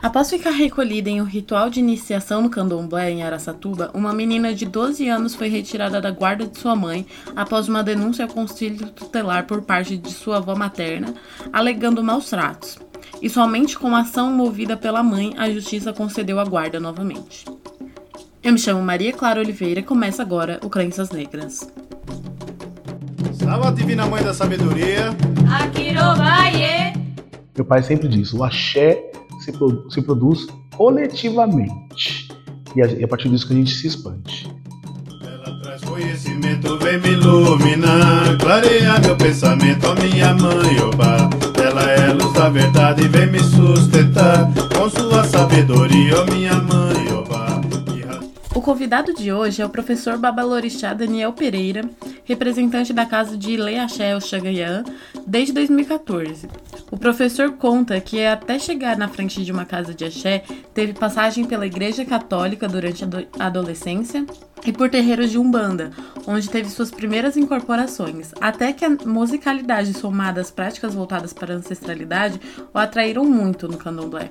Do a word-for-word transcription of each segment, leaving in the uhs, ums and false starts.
Após ficar recolhida em um ritual de iniciação no candomblé em Araçatuba, uma menina de doze anos foi retirada da guarda de sua mãe após uma denúncia ao conselho tutelar por parte de sua avó materna, alegando maus tratos. E somente com a ação movida pela mãe, a justiça concedeu a guarda novamente. Eu me chamo Maria Clara Oliveira e começa agora o Crenças Negras. Salve a divina mãe da sabedoria. Aquirobaie. Meu pai sempre diz, o axé se, produ- se produz coletivamente. E a, e a partir disso que a gente se expande. Ela traz conhecimento, vem me iluminar, clarear meu pensamento, ó minha mãe, oba. Ela é a luz da verdade, vem me sustentar, com sua sabedoria, ó minha mãe, oba. O convidado de hoje é o professor Babalorixá Daniel Pereira, representante da casa de Ilê Axé Oxangayã desde dois mil e catorze. O professor conta que até chegar na frente de uma casa de axé, teve passagem pela Igreja Católica durante a adolescência e por terreiros de Umbanda, onde teve suas primeiras incorporações, até que a musicalidade somada às práticas voltadas para a ancestralidade o atraíram muito no candomblé.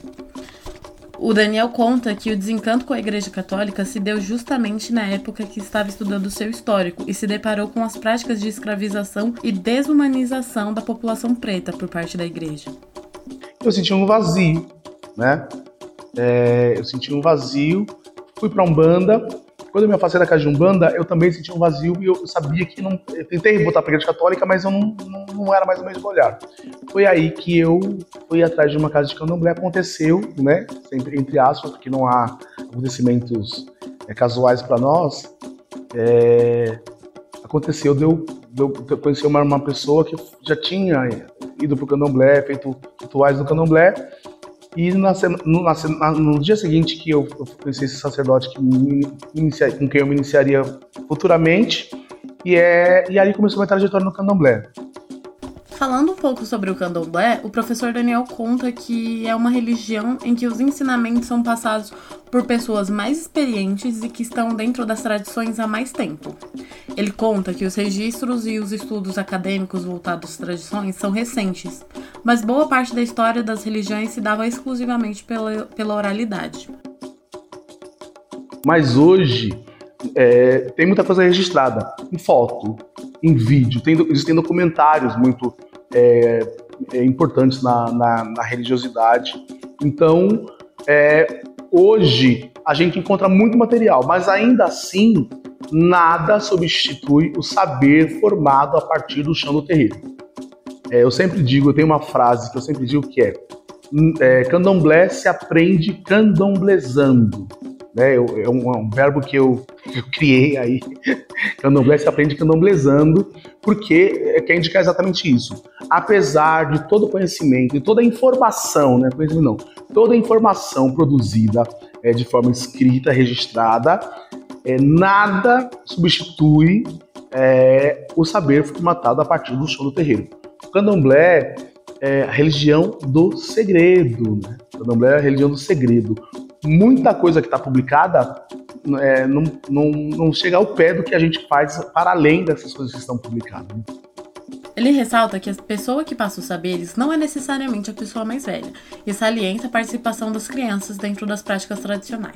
O Daniel conta que o desencanto com a Igreja Católica se deu justamente na época que estava estudando seu histórico e se deparou com as práticas de escravização e desumanização da população preta por parte da Igreja. Eu senti um vazio, né? É, eu senti um vazio, fui para Umbanda. Quando eu me afastei da casa de Umbanda, eu também senti um vazio e eu sabia que não... Eu tentei voltar para a Igreja Católica, mas eu não, não, não era mais o mesmo olhar. Foi aí que eu fui atrás de uma casa de candomblé. Aconteceu, né? Sempre entre aspas, porque não há acontecimentos é, casuais para nós. É, aconteceu de eu, de eu conhecer uma, uma pessoa que já tinha ido para o candomblé, feito rituais no candomblé. E na, no, na, no dia seguinte que eu, eu conheci esse sacerdote que me inicia, com quem eu me iniciaria futuramente, e, é, e aí começou a minha trajetória no candomblé. Falando um pouco sobre o candomblé, o professor Daniel conta que é uma religião em que os ensinamentos são passados por pessoas mais experientes e que estão dentro das tradições há mais tempo. Ele conta que os registros e os estudos acadêmicos voltados às tradições são recentes, mas boa parte da história das religiões se dava exclusivamente pela, pela oralidade. Mas hoje é, tem muita coisa registrada, em foto, em vídeo, tem, existem documentários muito é, é, importantes na, na, na religiosidade. Então, é, hoje a gente encontra muito material, mas ainda assim nada substitui o saber formado a partir do chão do terreiro. É, eu sempre digo, eu tenho uma frase que eu sempre digo que é, é candomblé se aprende candomblezando. Né? Eu, é, um, é um verbo que eu, eu criei aí. Candomblé se aprende candomblezando, porque quer indicar exatamente isso. Apesar de todo o conhecimento e toda a informação, né? Conhecimento não, toda a informação produzida é, de forma escrita, registrada, é, nada substitui é, o saber formatado a partir do chão do terreiro. O candomblé é a religião do segredo, né? O candomblé é a religião do segredo. Muita coisa que está publicada é, não, não, não chega ao pé do que a gente faz para além dessas coisas que estão publicadas. Ele ressalta que a pessoa que passa os saberes não é necessariamente a pessoa mais velha e salienta a participação das crianças dentro das práticas tradicionais.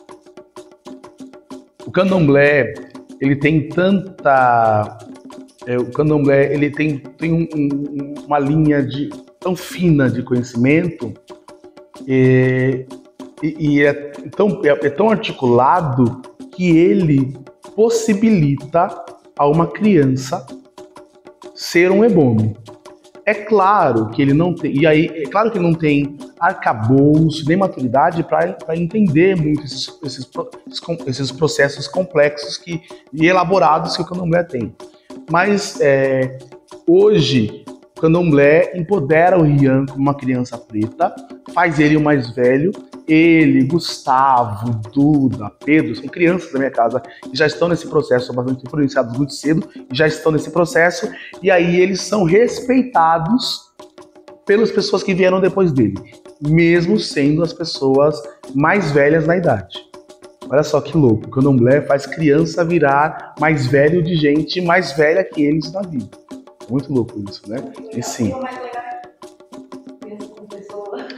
O candomblé, ele tem tanta... É, o candomblé, ele tem, tem um, um, uma linha de, tão fina de conhecimento e, e, e é, tão, é, é tão articulado que ele possibilita a uma criança ser um ebome. É claro que ele não tem, e aí é claro que ele não tem arcabouço nem maturidade para entender muito esses, esses, esses processos complexos que, e elaborados que o candomblé tem. Mas é, hoje o candomblé empodera o Rian como uma criança preta, faz ele o mais velho. Ele, Gustavo, Duda, Pedro, são crianças da minha casa que já estão nesse processo, são bastante influenciados muito cedo, e já estão nesse processo, e aí eles são respeitados pelas pessoas que vieram depois dele, mesmo sendo as pessoas mais velhas na idade. Olha só que louco, o candomblé faz criança virar mais velho de gente mais velha que eles na vida. Muito louco isso, né? E sim.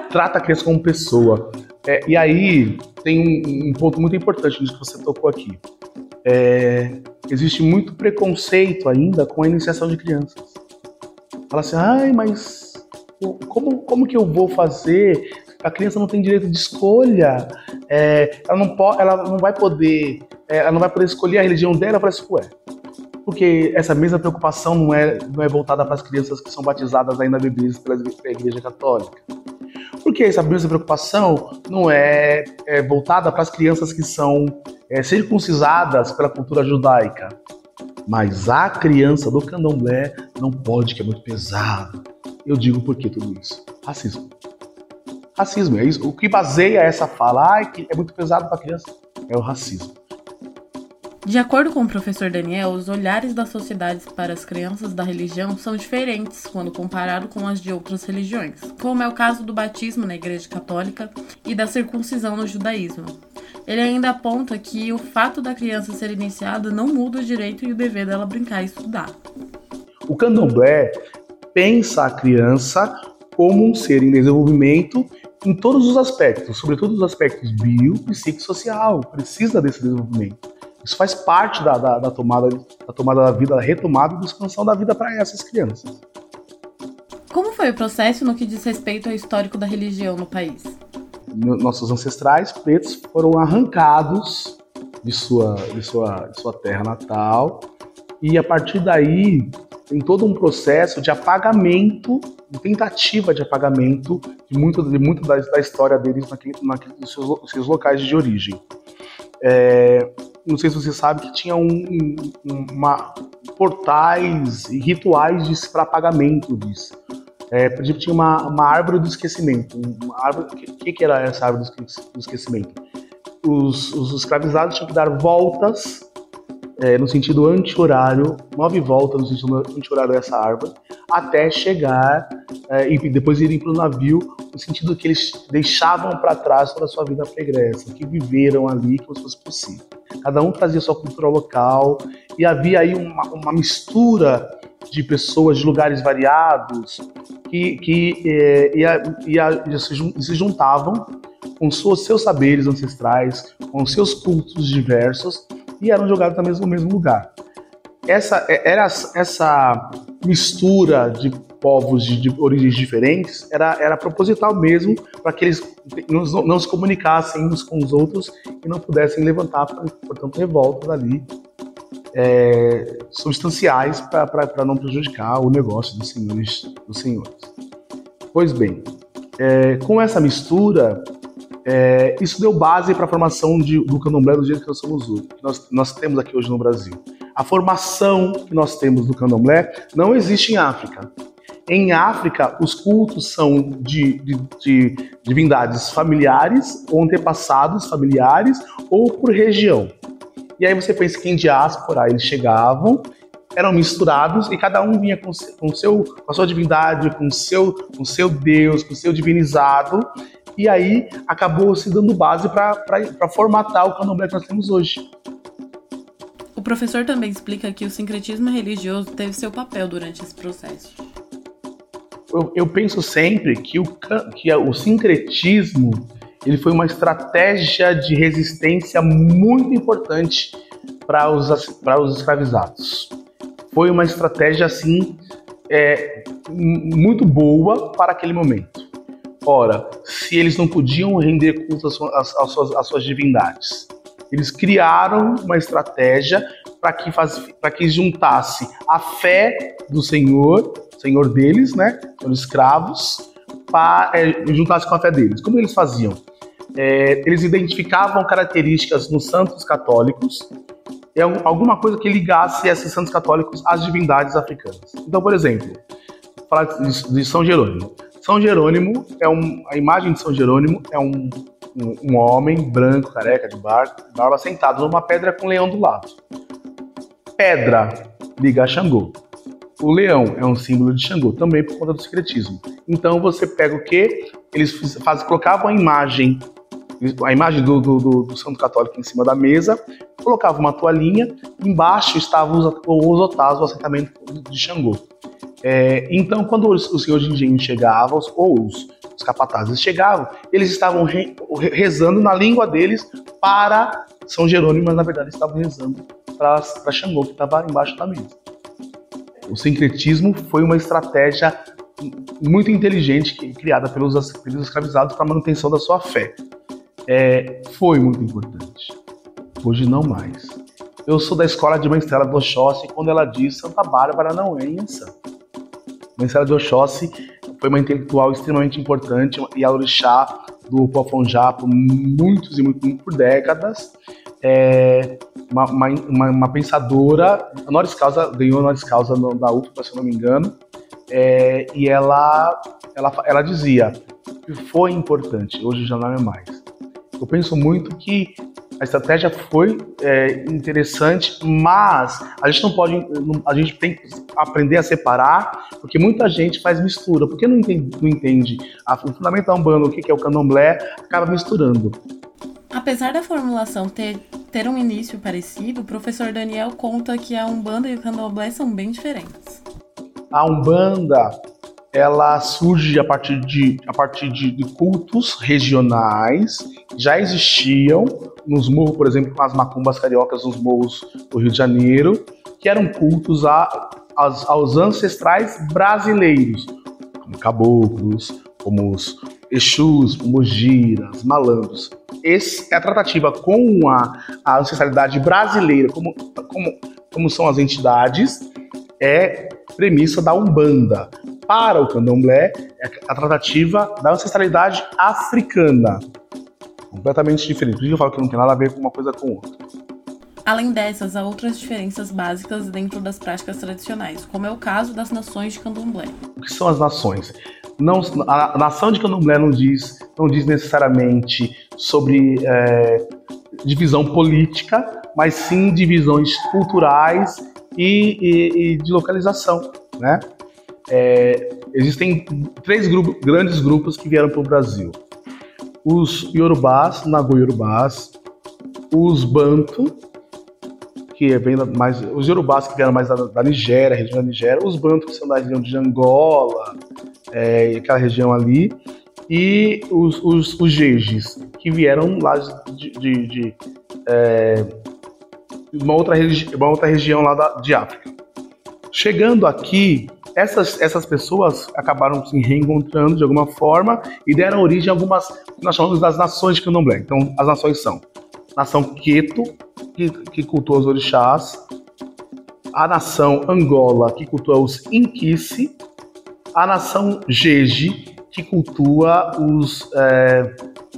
trata a criança como pessoa. É, e aí tem um, um ponto muito importante nisso que você tocou aqui. É, existe muito preconceito ainda com a iniciação de crianças. Fala assim, ai, mas como, como que eu vou fazer? A criança não tem direito de escolha, é, ela, não pode, ela não vai poder, é, ela não vai poder escolher a religião dela. Eu falei assim, ué, porque essa mesma preocupação não é, não é voltada para as crianças que são batizadas ainda bebês pela Igreja Católica? Porque essa mesma preocupação não é, é voltada para as crianças que são é, circuncisadas pela cultura judaica? Mas a criança do candomblé não pode, que é muito pesado. Eu digo por que tudo isso? Racismo. Racismo, é isso. O que baseia essa fala, ah, que é muito pesado para a criança, é o racismo. De acordo com o professor Daniel, os olhares das sociedades para as crianças da religião são diferentes quando comparado com as de outras religiões, como é o caso do batismo na Igreja Católica e da circuncisão no judaísmo. Ele ainda aponta que o fato da criança ser iniciada não muda o direito e o dever dela brincar e estudar. O candomblé pensa a criança como um ser em desenvolvimento em todos os aspectos, sobretudo os aspectos bio, psicossocial, precisa desse desenvolvimento. Isso faz parte da, da, da, tomada, da tomada da vida, da retomada e da expansão da vida para essas crianças. Como foi o processo no que diz respeito ao histórico da religião no país? Nossos ancestrais pretos foram arrancados de sua, de sua, de sua terra natal e a partir daí tem todo um processo de apagamento, de tentativa de apagamento de muito, de muito da, da história deles naquele, naquele, nos seus, seus locais de origem. É, não sei se você sabe que tinha um, um, uma, portais e rituais para apagamento disso. É, por exemplo, tinha uma, uma árvore do esquecimento. O que, que era essa árvore do esquecimento? Os, os escravizados tinham que dar voltas é, no sentido anti-horário, nove voltas no sentido anti-horário dessa árvore, até chegar é, e depois irem para o navio, no sentido que eles deixavam para trás toda a sua vida pregressa, que viveram ali, que fosse possível. Cada um trazia sua cultura local e havia aí uma, uma mistura de pessoas de lugares variados que, que é, ia, ia, se juntavam com seus, seus saberes ancestrais, com seus cultos diversos e eram jogados no mesmo, no mesmo lugar. Essa, era, essa mistura de povos de, de origens diferentes era, era proposital mesmo para que eles não, não se comunicassem uns com os outros e não pudessem levantar, portanto, revoltas ali é, substanciais para não prejudicar o negócio dos senhores. Dos senhores. Pois bem, é, com essa mistura, é, isso deu base para a formação de, do candomblé do jeito que nós somos hoje, que nós, nós temos aqui hoje no Brasil. A formação que nós temos do candomblé não existe em África. Em África, os cultos são de, de, de divindades familiares, ou antepassados familiares, ou por região. E aí você pensa que em diáspora eles chegavam, eram misturados e cada um vinha com, com, seu, com a sua divindade, com seu, com seu Deus, com seu divinizado, e aí acabou se dando base para formatar o candomblé que nós temos hoje. O professor também explica que o sincretismo religioso teve seu papel durante esse processo. Eu, eu penso sempre que o, que o sincretismo ele foi uma estratégia de resistência muito importante para os, para os escravizados. Foi uma estratégia, assim, é, muito boa para aquele momento. Ora, se eles não podiam render culto às, às, suas, às suas divindades, eles criaram uma estratégia para que, que juntasse a fé do Senhor, Senhor deles, né, os escravos, para, é, juntasse com a fé deles. Como eles faziam? É, eles identificavam características nos santos católicos, é alguma coisa que ligasse esses santos católicos às divindades africanas. Então, por exemplo, falar de, de São Jerônimo. São Jerônimo é um, a imagem de São Jerônimo é um, um, um homem branco, careca, de barba, barba, sentado numa pedra com um leão do lado. Pedra liga a Xangô. O leão é um símbolo de Xangô, também por conta do secretismo. Então você pega o quê? Eles faz, colocavam a imagem, a imagem do, do, do, do santo católico em cima da mesa, colocavam uma toalhinha, embaixo estavam os, os otás, o assentamento de Xangô. É, então, quando os, os senhores de engenho chegavam, ou os, os capatazes chegavam, eles estavam re, rezando na língua deles para São Jerônimo, mas na verdade estavam rezando para Xangô, que estava embaixo da mesa. O sincretismo foi uma estratégia muito inteligente criada pelos, pelos escravizados para a manutenção da sua fé. É, foi muito importante. Hoje não mais. Eu sou da escola de Mãe Estela de Oxóssi, quando ela diz Santa Bárbara não é insa. Mãe Estela de Oxóssi foi uma intelectual extremamente importante e a orixá do Poafonjá por muitos e muitos por décadas. É uma, uma, uma pensadora, honoris causa, ganhou honoris causa da U F P A, se eu não me engano, é, e ela, ela, ela dizia que foi importante, hoje já não é mais. Eu penso muito que a estratégia foi é, interessante, mas a gente não pode, a gente tem que aprender a separar, porque muita gente faz mistura, porque não entende, não entende a, o fundamento da Umbanda, o que é o candomblé, acaba misturando. Apesar da formulação ter, ter um início parecido, o professor Daniel conta que a Umbanda e o candomblé são bem diferentes. A Umbanda, ela surge a partir de, a partir de, de cultos regionais que já existiam nos morros, por exemplo, as macumbas cariocas nos morros do Rio de Janeiro, que eram cultos a, aos, aos ancestrais brasileiros, como caboclos, como os exus, mogiras, malandros. Essa é a tratativa com a, a ancestralidade brasileira, como, como, como são as entidades, é premissa da Umbanda. Para o candomblé, é a tratativa da ancestralidade africana. Completamente diferente. Por isso eu falo que não tem nada a ver com uma coisa com outra. Além dessas, há outras diferenças básicas dentro das práticas tradicionais, como é o caso das nações de candomblé. O que são as nações? Não, a nação de candomblé não diz, não diz necessariamente sobre é, divisão política, mas sim divisões culturais e, e, e de localização, né? É, existem três grupos, grandes grupos que vieram para o Brasil. Os Yorubás, Nago-Yorubás, os Bantu, que vem mais, os Yorubás que vieram mais da, da Nigéria, região da Nigéria, os Bantu que são da região de Angola, é, aquela região ali, e os, os, os Jejis, que vieram lá de, de, de é, uma, outra regi- uma outra região lá da, de África. Chegando aqui, Essas, essas pessoas acabaram se reencontrando de alguma forma e deram origem a algumas, nós chamamos das nações de candomblé. Então, as nações são nação Queto, que, que cultua os orixás, a nação Angola, que cultua os Inquice, a nação Jeje, que cultua os, é,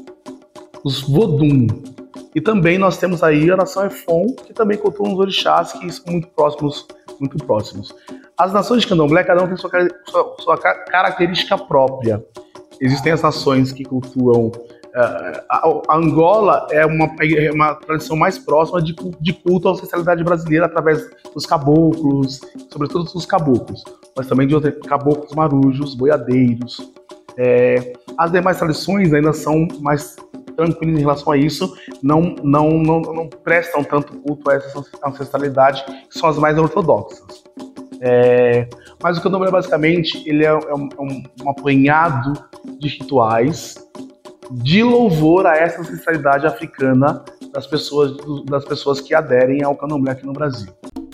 os Vodum. E também nós temos aí a nação Efon, que também cultua os orixás, que são muito próximos, muito próximos. As nações de candomblé, cada uma tem sua, sua, sua característica própria. Existem as nações que cultuam... Uh, a, a Angola é uma, é uma tradição mais próxima de, de culto à ancestralidade brasileira através dos caboclos, sobretudo dos caboclos, mas também de outros caboclos marujos, boiadeiros. É, as demais tradições ainda são mais tranquilas em relação a isso, não, não, não, não prestam tanto culto a essa ancestralidade, que são as mais ortodoxas. É, mas o candomblé basicamente ele é, é, um, é um, um apanhado de rituais de louvor a essa ancestralidade africana das pessoas, das pessoas que aderem ao candomblé aqui no Brasil.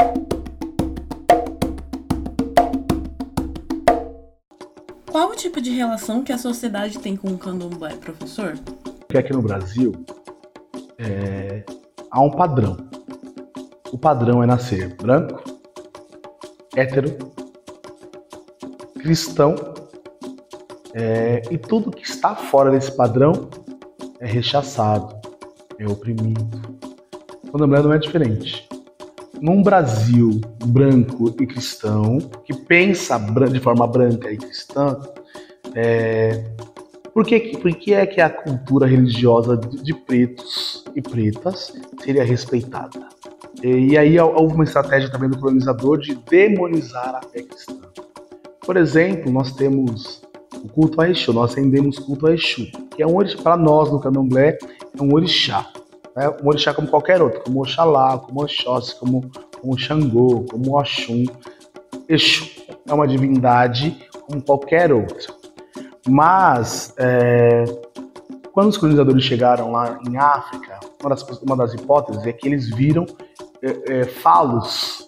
Qual o tipo de relação que a sociedade tem com o candomblé, professor? Porque aqui no Brasil é, há um padrão. O padrão é nascer branco, hétero, cristão, é, e tudo que está fora desse padrão é rechaçado, é oprimido. O candomblé não é diferente. Num Brasil branco e cristão, que pensa de forma branca e cristã, é, por, que, por que é que a cultura religiosa de, de pretos e pretas seria respeitada? E aí houve uma estratégia também do colonizador de demonizar a fé cristã. Por exemplo, nós temos o culto a Exu, nós rendemos culto a Exu, que é um orixá, para nós no candomblé, é um orixá. Né? Um orixá como qualquer outro, como Oxalá, como Oxóssi, como, como Xangô, como Oxum. Exu é uma divindade como qualquer outra. Mas, é, quando os colonizadores chegaram lá em África, uma das, uma das hipóteses é que eles viram é, é, falos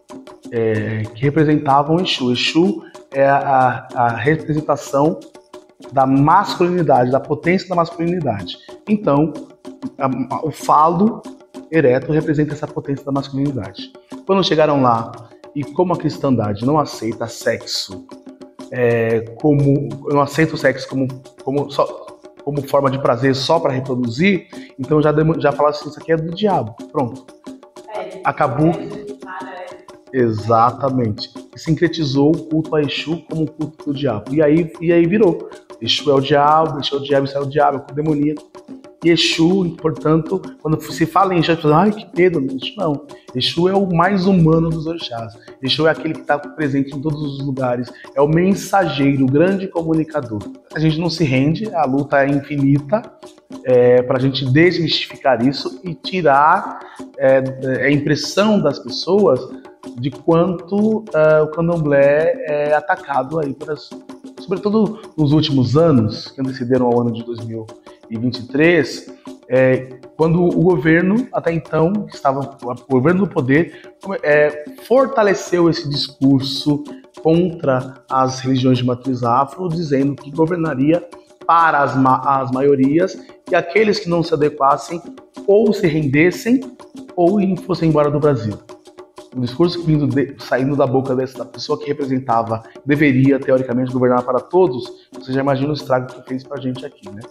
é, que representavam Exu. Exu é a, a representação da masculinidade, da potência da masculinidade. Então, a, a, o falo ereto representa essa potência da masculinidade. Quando chegaram lá, e como a cristandade não aceita sexo, é, como não aceita o sexo como, como, só, como forma de prazer só para reproduzir, então já, já falaram assim, isso aqui é do diabo. Pronto. Acabou. Exatamente. E sincretizou o culto a Exu como o culto do diabo. E aí, e aí virou. Exu é o diabo, Exu é o diabo, isso é o diabo, é o culto demoníaco. E Exu, portanto, quando se fala em Exu, você fala, ai, que medo, Exu não. Exu é o mais humano dos orixás. Exu é aquele que está presente em todos os lugares. É o mensageiro, o grande comunicador. A gente não se rende, a luta é infinita, é, para a gente desmistificar isso e tirar é, a impressão das pessoas de quanto é, o candomblé é atacado aí, por as, sobretudo nos últimos anos, que antecederam ao ano de dois mil e vinte e três, é, quando o governo, até então, que estava o governo do poder, é, fortaleceu esse discurso contra as religiões de matriz afro, dizendo que governaria para as, ma as maiorias e aqueles que não se adequassem ou se rendessem ou fossem embora do Brasil. Um discurso vindo de, saindo da boca dessa pessoa que representava, deveria, teoricamente, governar para todos, você já imagina o estrago que fez pra gente aqui, né?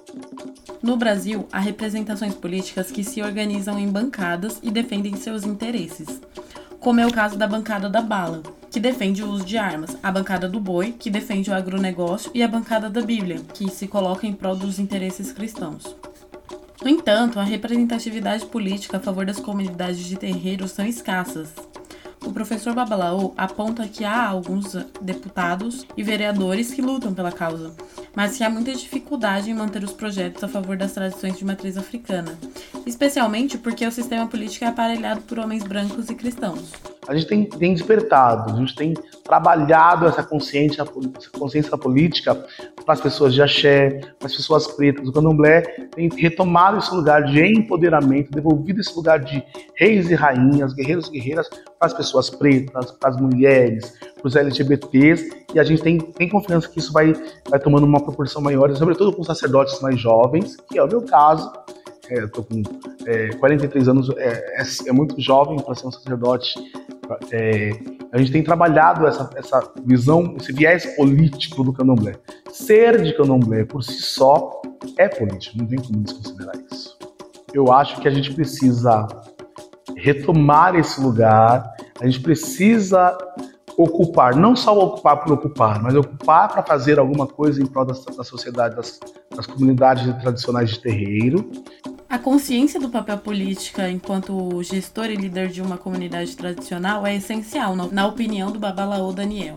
No Brasil, há representações políticas que se organizam em bancadas e defendem seus interesses, como é o caso da bancada da bala, que defende o uso de armas, a bancada do boi, que defende o agronegócio, e a bancada da Bíblia, que se coloca em prol dos interesses cristãos. No entanto, a representatividade política a favor das comunidades de terreiros são escassas. O professor Babalaô aponta que há alguns deputados e vereadores que lutam pela causa, mas que há muita dificuldade em manter os projetos a favor das tradições de matriz africana, especialmente porque o sistema político é aparelhado por homens brancos e cristãos. A gente tem, tem despertado, a gente tem trabalhado essa consciência, essa consciência política para as pessoas de axé, para as pessoas pretas. O candomblé tem retomado esse lugar de empoderamento, devolvido esse lugar de reis e rainhas, guerreiros e guerreiras para as pessoas pretas, para as mulheres, para os L G B Ts, e a gente tem, tem confiança que isso vai, vai tomando uma proporção maior, sobretudo com sacerdotes mais jovens, que é o meu caso. Eu tô com é, quarenta e três anos, é, é, é muito jovem para ser um sacerdote. É, a gente tem trabalhado essa, essa visão, esse viés político do candomblé. Ser de candomblé por si só é político, não tem como desconsiderar isso. Eu acho que a gente precisa retomar esse lugar, a gente precisa ocupar, não só ocupar por ocupar, mas ocupar para fazer alguma coisa em prol da, da sociedade, das, das comunidades tradicionais de terreiro. A consciência do papel política enquanto gestor e líder de uma comunidade tradicional é essencial, na opinião do Babalaô Daniel.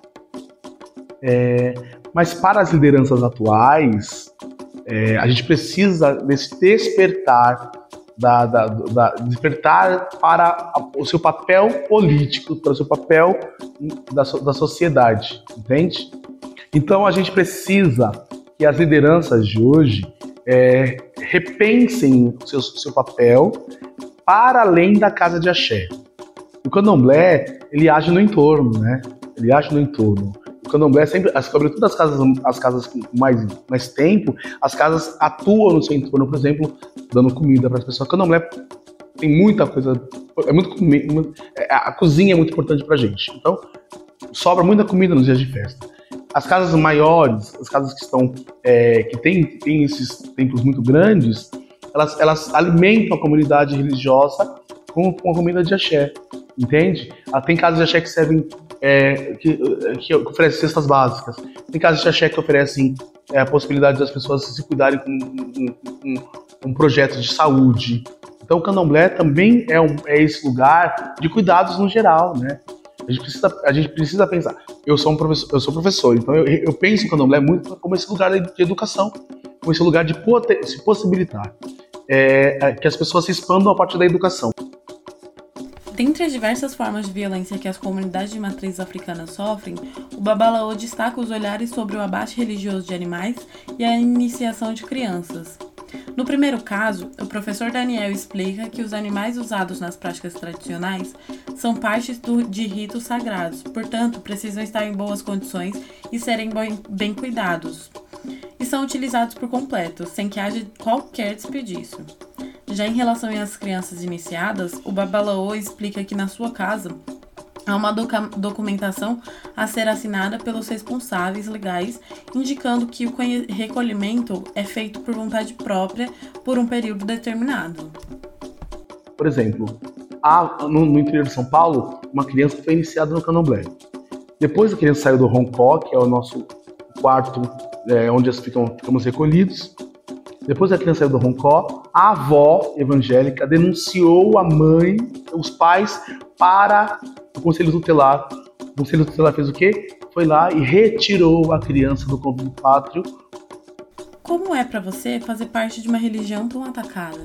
É, mas para as lideranças atuais, é, a gente precisa desse despertar, da, da, da, despertar para o seu papel político, para o seu papel da, da sociedade, entende? Então a gente precisa que as lideranças de hoje É, repensem o seu, seu papel para além da casa de axé. O candomblé, ele age no entorno, né? Ele age no entorno. O candomblé sempre, sobretudo as casas, as casas com mais, mais tempo, as casas atuam no seu entorno, por exemplo, dando comida para as pessoas. O candomblé tem muita coisa, é muito, a cozinha é muito importante para a gente. Então, sobra muita comida nos dias de festa. As casas maiores, as casas que estão é, que têm tem esses templos muito grandes, elas, elas alimentam a comunidade religiosa com, com a comida de axé, entende? Ah, tem casas de axé que servem, é, que, que oferecem cestas básicas, tem casas de axé que oferecem é, a possibilidade das pessoas se cuidarem com um, um, um projeto de saúde. Então o candomblé também é, um, é esse lugar de cuidados no geral, né? A gente precisa, a gente precisa pensar. Eu sou um professor, eu sou professor, então eu, eu penso o candomblé muito como esse lugar de educação, como esse lugar de poder, se possibilitar é, que as pessoas se expandam a partir da educação. Dentre as diversas formas de violência que as comunidades de matriz africana sofrem, o Babalaô destaca os olhares sobre o abate religioso de animais e a iniciação de crianças. No primeiro caso, o professor Daniel explica que os animais usados nas práticas tradicionais são partes do, de ritos sagrados, portanto, precisam estar em boas condições e serem bem, bem cuidados, e são utilizados por completo, sem que haja qualquer desperdício. Já em relação às crianças iniciadas, o Babalaô explica que na sua casa há uma doca- documentação a ser assinada pelos responsáveis legais, indicando que o conhe- recolhimento é feito por vontade própria por um período determinado. Por exemplo, há, no, no interior de São Paulo, uma criança foi iniciada no candomblé. Depois a criança saiu do Roncó, que é o nosso quarto é, onde ficam, ficamos recolhidos. Depois a criança saiu do Roncó, a avó evangélica denunciou a mãe, os pais, para o Conselho Tutelar. O Conselho Tutelar fez o quê? Foi lá e retirou a criança do convívio pátrio. Como é para você fazer parte de uma religião tão atacada?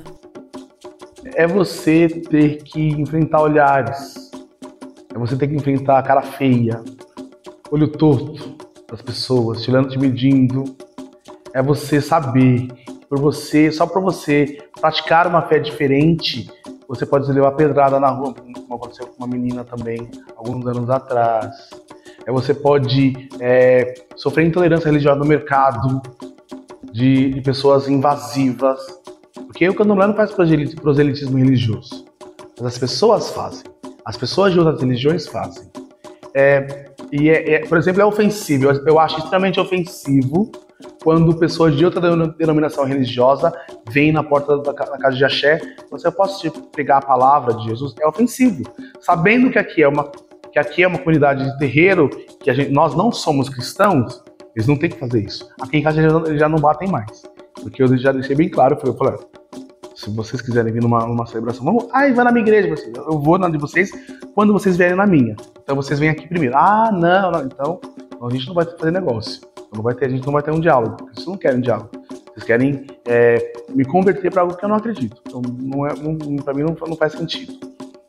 É você ter que enfrentar olhares. É você ter que enfrentar a cara feia, olho torto das pessoas, te olhando, te medindo. É você saber por você, só por você praticar uma fé diferente, você pode levar pedrada na rua, como aconteceu com uma menina também, alguns anos atrás. É, você pode é, sofrer intolerância religiosa no mercado, de, de pessoas invasivas, porque o candomblé não faz proselitismo religioso, mas as pessoas fazem, as pessoas de outras religiões fazem. É, e, é, é, por exemplo, é ofensivo, eu, eu acho extremamente ofensivo quando pessoas de outra denominação religiosa vêm na porta da casa de axé, você posso te pegar a palavra de Jesus, é ofensivo. Sabendo que aqui é uma, que aqui é uma comunidade de terreiro, que a gente, nós não somos cristãos, eles não têm que fazer isso. Aqui em casa eles já, eles já não batem mais. Porque eu já deixei bem claro, eu falei, se vocês quiserem vir numa, numa celebração, vamos, ai, vai na minha igreja, eu vou na de vocês quando vocês vierem na minha. Então vocês vêm aqui primeiro. Ah, não, não, então a gente não vai fazer negócio. Não vai ter, a gente não vai ter um diálogo, porque vocês não querem um diálogo. Vocês querem é, me converter para algo que eu não acredito. Então, não é, não, para mim, não, não faz sentido.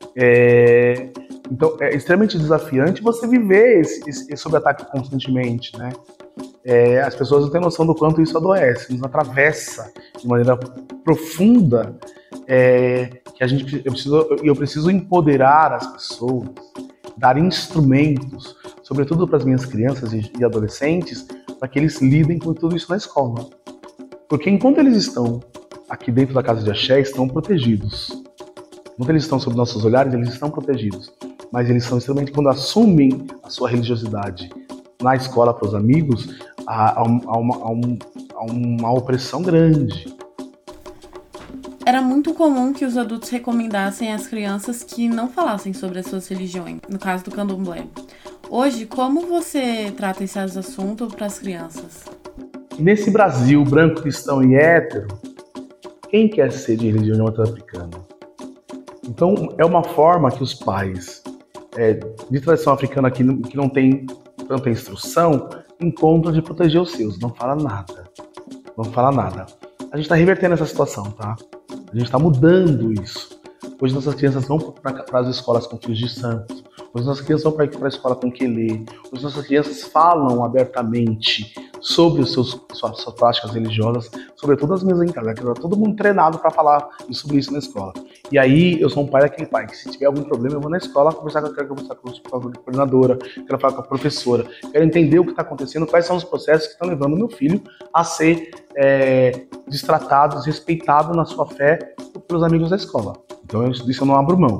É, então, é extremamente desafiante você viver esse, esse, esse sob-ataque constantemente, né? É, as pessoas não têm noção do quanto isso adoece, nos atravessa de maneira profunda. É, que a gente, eu preciso, eu preciso empoderar as pessoas, dar instrumentos, sobretudo para as minhas crianças e, e adolescentes, para que eles lidem com tudo isso na escola. Porque enquanto eles estão aqui dentro da casa de axé, estão protegidos. Enquanto eles estão sob nossos olhares, eles estão protegidos. Mas eles são extremamente, quando assumem a sua religiosidade na escola para os amigos, há, há, uma, há, um, há uma opressão grande. Era muito comum que os adultos recomendassem às crianças que não falassem sobre as suas religiões, no caso do candomblé. Hoje, como você trata esses assuntos para as crianças? Nesse Brasil branco, cristão e hétero, quem quer ser de religião africana? Então, é uma forma que os pais é, de tradição africana que não, que não tem tanta instrução encontram de proteger os seus. Não fala nada. Não fala nada. A gente está revertendo essa situação, tá? A gente está mudando isso. Hoje nossas crianças vão para as escolas com filhos de santos. Hoje nossas crianças vão para a escola com quelê. Hoje nossas crianças falam abertamente sobre os seus, suas, suas práticas religiosas, sobretudo as minhas em casa. Todo mundo treinado para falar sobre isso na escola. E aí eu sou um pai daquele pai que se tiver algum problema eu vou na escola conversar com, quero conversar com a coordenadora, quero falar com a professora, quero entender o que está acontecendo, quais são os processos que estão levando meu filho a ser é, destratado, desrespeitado na sua fé pelos amigos da escola. Então isso eu não abro mão.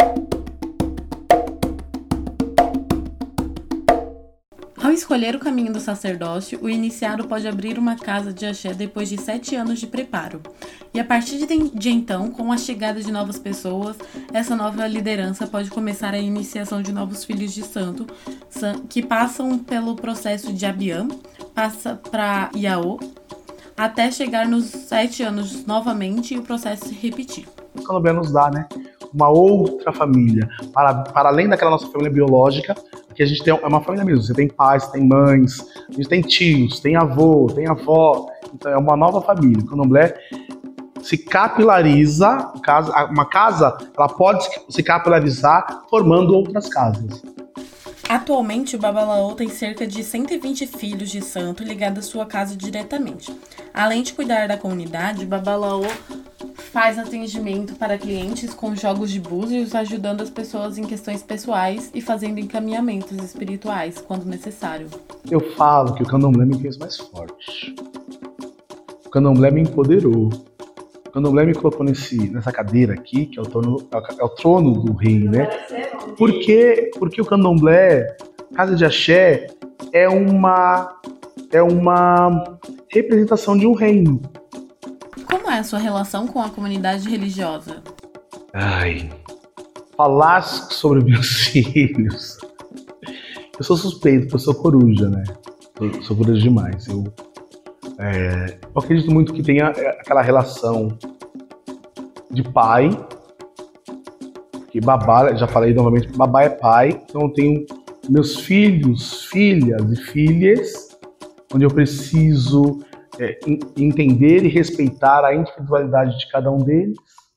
Ao escolher o caminho do sacerdócio, o iniciado pode abrir uma casa de axé depois de sete anos de preparo. E a partir de, de então, com a chegada de novas pessoas, essa nova liderança pode começar a iniciação de novos filhos de santo, que passam pelo processo de Abiã, passa para Iaô, até chegar nos sete anos novamente e o processo se repetir. O candomblé nos dá, né, uma outra família, para, para além daquela nossa família biológica, que a gente tem, é uma família mesmo, você tem pais, tem mães, a gente tem tios, tem avô, tem avó, então é uma nova família. O candomblé se capilariza, uma casa ela pode se capilarizar formando outras casas. Atualmente, o Babalaô tem cerca de cento e vinte filhos de santo ligados à sua casa diretamente. Além de cuidar da comunidade, o Babalaô faz atendimento para clientes com jogos de búzios, ajudando as pessoas em questões pessoais e fazendo encaminhamentos espirituais, quando necessário. Eu falo que o candomblé me fez mais forte. O candomblé me empoderou. O candomblé me colocou nesse, nessa cadeira aqui, que é o trono, é o trono do rei, né? Por quê? Porque o candomblé, casa de axé, é uma, é uma representação de um reino. Como é a sua relação com a comunidade religiosa? Ai, falar sobre meus filhos. Eu sou suspeito, porque eu sou coruja, né? Eu sou coruja demais. Eu, é, eu acredito muito que tenha aquela relação de pai, que babá, já falei novamente, babá é pai, então eu tenho meus filhos, filhas e filhas, onde eu preciso é, entender e respeitar a individualidade de cada um deles.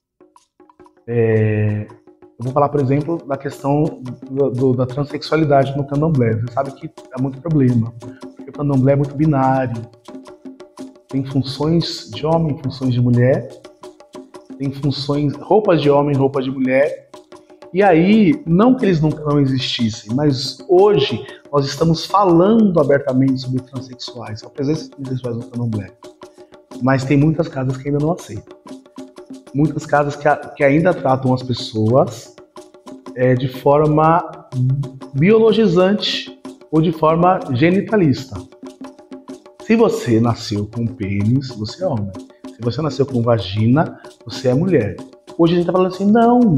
É, eu vou falar, por exemplo, da questão do, do, da transexualidade no candomblé. Você sabe que há muito problema, porque o candomblé é muito binário. Tem funções de homem, funções de mulher, tem funções, roupas de homem, roupas de mulher. E aí, não que eles nunca não existissem, mas hoje nós estamos falando abertamente sobre transexuais, a presença de transexuais no candomblé. Mas tem muitas casas que ainda não aceitam. Muitas casas que, a, que ainda tratam as pessoas é, de forma biologizante ou de forma genitalista. Se você nasceu com pênis, você é homem. Se você nasceu com vagina, você é mulher. Hoje a gente está falando assim, não.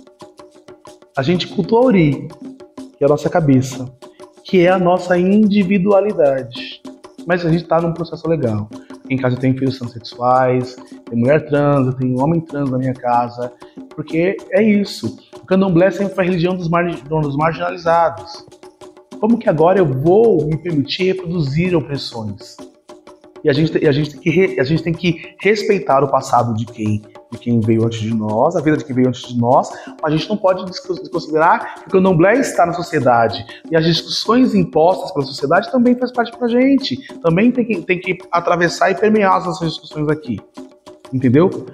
A gente cultua a Ori, que é a nossa cabeça, que é a nossa individualidade. Mas a gente está num processo legal. Em casa eu tenho filhos transexuais, tem mulher trans, eu tenho homem trans na minha casa, porque é isso. O candomblé sempre foi a religião dos, mar... dos marginalizados. Como que agora eu vou me permitir reproduzir opressões? E a gente, e a gente, tem, que re... a gente tem que respeitar o passado de quem, de quem veio antes de nós, a vida de quem veio antes de nós, mas a gente não pode desconsiderar que o candomblé está na sociedade. E as discussões impostas pela sociedade também faz parte pra gente. Também tem que, tem que atravessar e permear as nossas discussões aqui. Entendeu?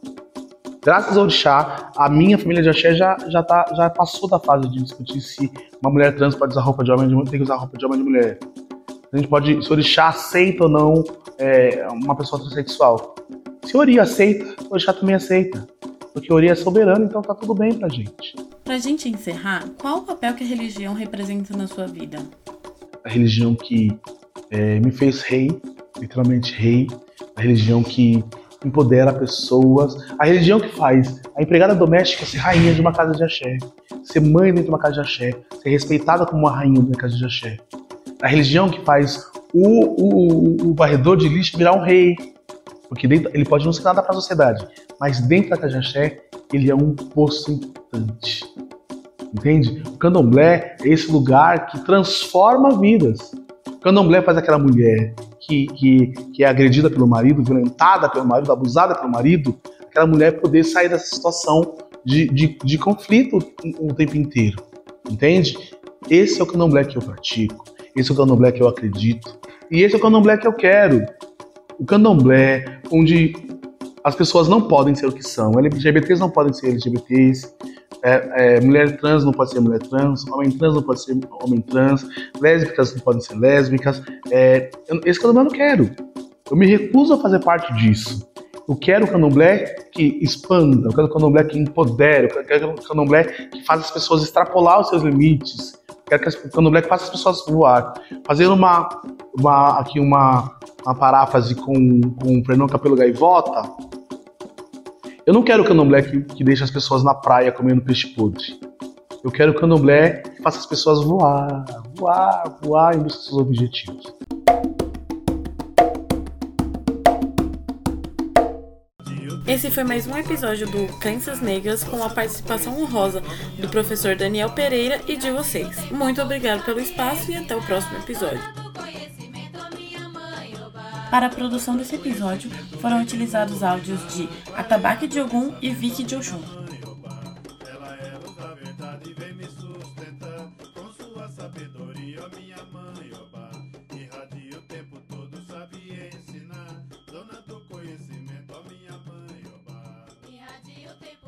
Graças ao orixá, a minha família de axé já, já, tá, já passou da fase de discutir se uma mulher trans pode usar roupa de homem, tem que usar roupa de homem e de mulher. A gente pode, se o orixá aceita ou não é, uma pessoa transexual. Se o Ori aceita, o orixá também aceita. Porque o Ori é soberano, então tá tudo bem pra gente. Pra gente encerrar, qual o papel que a religião representa na sua vida? A religião que é, me fez rei, literalmente rei. A religião que empodera pessoas. A religião que faz a empregada doméstica ser rainha de uma casa de axé. Ser mãe dentro de uma casa de axé. Ser respeitada como uma rainha dentro da casa de axé. A religião que faz o, o, o varredor de lixo virar um rei. Porque dentro, ele pode não ser nada para a sociedade, mas dentro da casa de axé, ele é um posto importante. Entende? O candomblé é esse lugar que transforma vidas. O candomblé faz aquela mulher que, que, que é agredida pelo marido, violentada pelo marido, abusada pelo marido, aquela mulher poder sair dessa situação de, de, de conflito o tempo inteiro. Entende? Esse é o candomblé que eu pratico. Esse é o candomblé que eu acredito. E esse é o candomblé que eu quero. O candomblé, onde as pessoas não podem ser o que são. L G B Ts não podem ser L G B Ts. É, é, mulher trans não pode ser mulher trans. Homem trans não pode ser homem trans. Lésbicas não podem ser lésbicas. É, esse candomblé eu não quero. Eu me recuso a fazer parte disso. Eu quero o candomblé que expanda. Eu quero o candomblé que empodere. Eu quero o candomblé que faz as pessoas extrapolar os seus limites. Eu quero que o candomblé que faça as pessoas voar. Fazendo uma, uma, aqui uma, uma paráfrase com, com o Fernão Capelo Gaivota, eu não quero o candomblé que, que deixe as pessoas na praia comendo peixe podre. Eu quero o candomblé que faça as pessoas voar, voar, voar em busca dos seus objetivos. Esse foi mais um episódio do Crenças Negras com a participação honrosa do professor Daniel Pereira e de vocês. Muito obrigado pelo espaço e até o próximo episódio. Para a produção desse episódio, foram utilizados áudios de Atabaque de Ogum e Vicky de Oxum. Ela é luz da verdade, vem me sustentar com sua sabedoria, ó minha mãe, Obá. Irradia o tempo todo, sabe ensinar, dona do conhecimento, ó minha mãe, Obá. Irradia o tempo